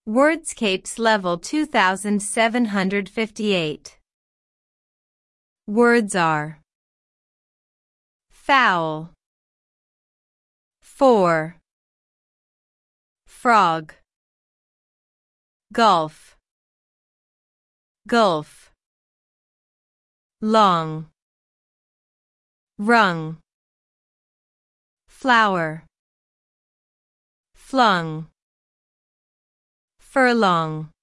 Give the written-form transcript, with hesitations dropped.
Wordscapes level 2758. Words are foul, for, frog, golf, gulf, long, rung, flower, flung, furlong.